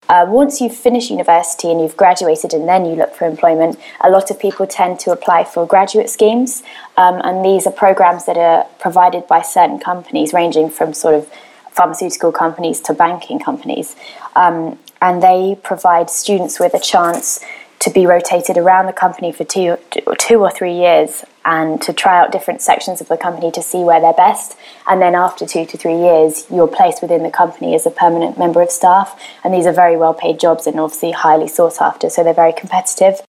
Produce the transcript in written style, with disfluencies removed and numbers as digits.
Once you've finished university and you've graduated and then you look for employment, a lot of people tend to apply for graduate schemes, and these are programs that are provided by certain companies, ranging from sort of pharmaceutical companies to banking companies, and they provide students with a chance to be rotated around the company for two or 3 years and to try out different sections of the company to see where they're best. And then after 2 to 3 years, you're placed within the company as a permanent member of staff. And these are very well paid jobs and obviously highly sought after, so they're very competitive.